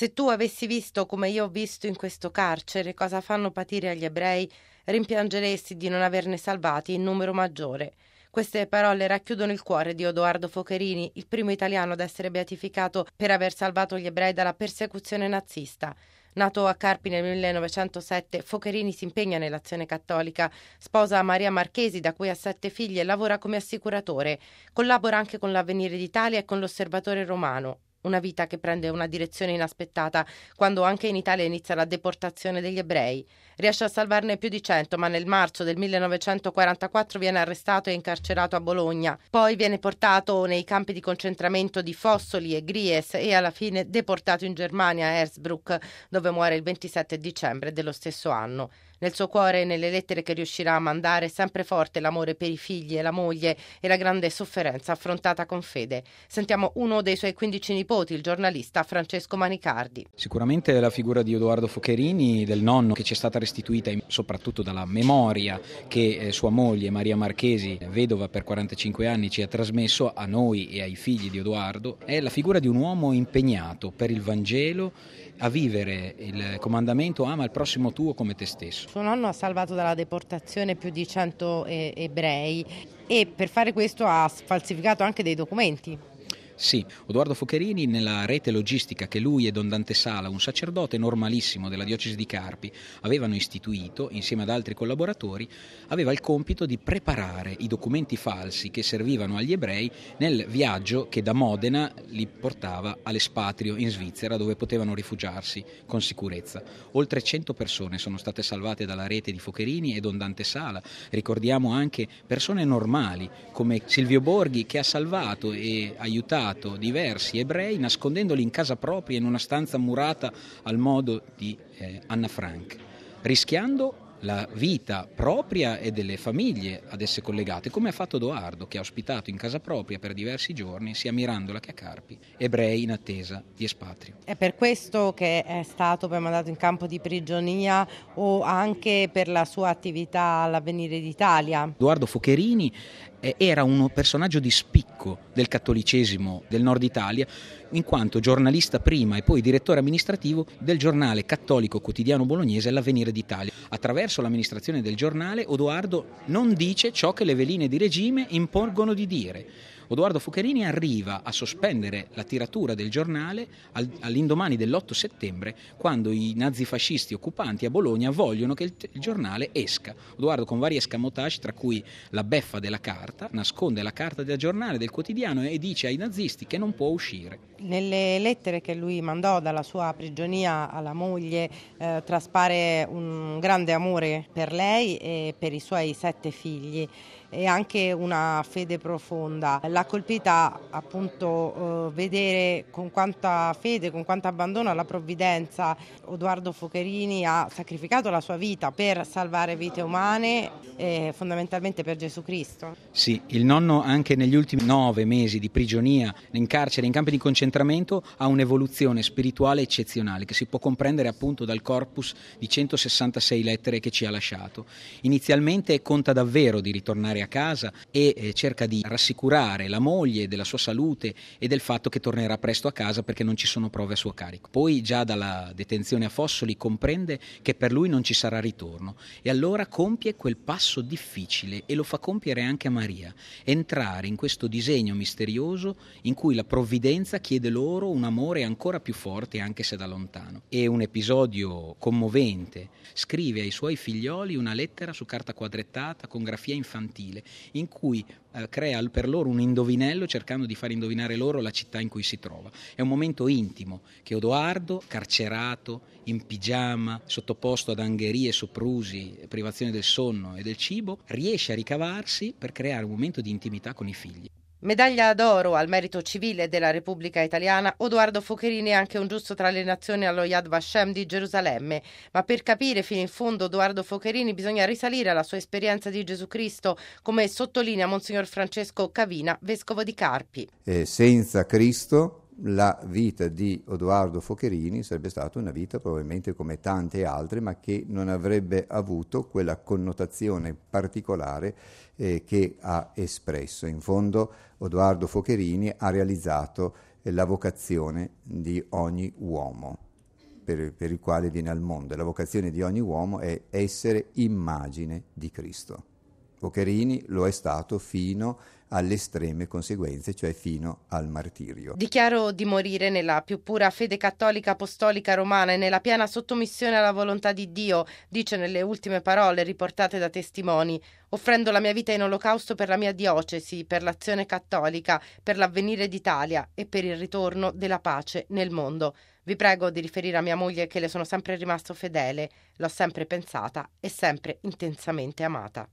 Se tu avessi visto come io ho visto in questo carcere cosa fanno patire agli ebrei, rimpiangeresti di non averne salvati in numero maggiore. Queste parole racchiudono il cuore di Odoardo Focherini, il primo italiano ad essere beatificato per aver salvato gli ebrei dalla persecuzione nazista. Nato a Carpi nel 1907, Focherini si impegna nell'azione cattolica, sposa Maria Marchesi, da cui ha 7 figli, e lavora come assicuratore. Collabora anche con l'Avvenire d'Italia e con l'Osservatore Romano. Una vita che prende una direzione inaspettata quando anche in Italia inizia la deportazione degli ebrei. Riesce a salvarne più di 100, ma nel marzo del 1944 viene arrestato e incarcerato a Bologna. Poi viene portato nei campi di concentramento di Fossoli e Gries e alla fine deportato in Germania a Hersbruck, dove muore il 27 dicembre dello stesso anno. Nel suo cuore e nelle lettere che riuscirà a mandare è sempre forte l'amore per i figli e la moglie e la grande sofferenza affrontata con fede. Sentiamo uno dei suoi 15 nipoti, il giornalista Francesco Manicardi. Sicuramente la figura di Odoardo Focherini, del nonno, che ci è stata restituita soprattutto dalla memoria che sua moglie Maria Marchesi, vedova per 45 anni, ci ha trasmesso a noi e ai figli di Odoardo, è la figura di un uomo impegnato per il Vangelo, a vivere il comandamento ama il prossimo tuo come te stesso. Suo nonno ha salvato dalla deportazione più di 100 ebrei e per fare questo ha falsificato anche dei documenti. Sì, Odoardo Focherini, nella rete logistica che lui e Don Dante Sala, un sacerdote normalissimo della diocesi di Carpi, avevano istituito insieme ad altri collaboratori, aveva il compito di preparare i documenti falsi che servivano agli ebrei nel viaggio che da Modena li portava all'espatrio in Svizzera, dove potevano rifugiarsi con sicurezza. Oltre 100 persone sono state salvate dalla rete di Focherini e Don Dante Sala. Ricordiamo anche persone normali come Silvio Borghi, che ha salvato e aiutato diversi ebrei nascondendoli in casa propria in una stanza murata al modo di Anna Frank, rischiando la vita propria e delle famiglie ad esse collegate, come ha fatto Odoardo, che ha ospitato in casa propria per diversi giorni, sia a Mirandola che a Carpi, ebrei in attesa di espatrio. È per questo che è stato poi mandato in campo di prigionia o anche per la sua attività all'Avvenire d'Italia? Odoardo Focherini era un personaggio di spicco del cattolicesimo del nord Italia, in quanto giornalista prima e poi direttore amministrativo del giornale cattolico quotidiano bolognese L'Avvenire d'Italia. Attraverso l'amministrazione del giornale Odoardo non dice ciò che le veline di regime impongono di dire. Odoardo Focherini arriva a sospendere la tiratura del giornale all'indomani dell'8 settembre, quando i nazifascisti occupanti a Bologna vogliono che il giornale esca. Odoardo, con vari escamotage, tra cui la beffa della carta, nasconde la carta del giornale, del quotidiano, e dice ai nazisti che non può uscire. Nelle lettere che lui mandò dalla sua prigionia alla moglie traspare un grande amore per lei e per i suoi 7 figli e anche una fede profonda. L'ha colpita appunto vedere con quanta fede, con quanto abbandono alla provvidenza Odoardo Focherini ha sacrificato la sua vita per salvare vite umane e fondamentalmente per Gesù Cristo. Sì, il nonno anche negli ultimi 9 mesi di prigionia in carcere, in campi di concentramento, ha un'evoluzione spirituale eccezionale che si può comprendere appunto dal corpus di 166 lettere che ci ha lasciato. Inizialmente conta davvero di ritornare a casa e cerca di rassicurare la moglie della sua salute e del fatto che tornerà presto a casa perché non ci sono prove a suo carico. Poi già dalla detenzione a Fossoli comprende che per lui non ci sarà ritorno e allora compie quel passo difficile e lo fa compiere anche a Maria, entrare in questo disegno misterioso in cui la provvidenza chiede loro un amore ancora più forte anche se da lontano. È un episodio commovente. Scrive ai suoi figlioli una lettera su carta quadrettata con grafia infantile in cui crea per loro un indovinello cercando di far indovinare loro la città in cui si trova. È un momento intimo che Odoardo, carcerato, in pigiama, sottoposto ad angherie, soprusi, privazione del sonno e del cibo, riesce a ricavarsi per creare un momento di intimità con i figli. Medaglia d'oro al merito civile della Repubblica Italiana, Odoardo Focherini è anche un giusto tra le nazioni allo Yad Vashem di Gerusalemme. Ma per capire fino in fondo Odoardo Focherini bisogna risalire alla sua esperienza di Gesù Cristo, come sottolinea Monsignor Francesco Cavina, vescovo di Carpi. Senza Cristo la vita di Odoardo Focherini sarebbe stata una vita probabilmente come tante altre, ma che non avrebbe avuto quella connotazione particolare che ha espresso. In fondo Odoardo Focherini ha realizzato la vocazione di ogni uomo. per il quale viene al mondo. La vocazione di ogni uomo è essere immagine di Cristo. Focherini lo è stato fino alle estreme conseguenze, cioè fino al martirio. Dichiaro di morire nella più pura fede cattolica apostolica romana e nella piena sottomissione alla volontà di Dio, dice nelle ultime parole riportate da testimoni, offrendo la mia vita in olocausto per la mia diocesi, per l'azione cattolica, per l'avvenire d'Italia e per il ritorno della pace nel mondo. Vi prego di riferire a mia moglie che le sono sempre rimasto fedele, l'ho sempre pensata e sempre intensamente amata.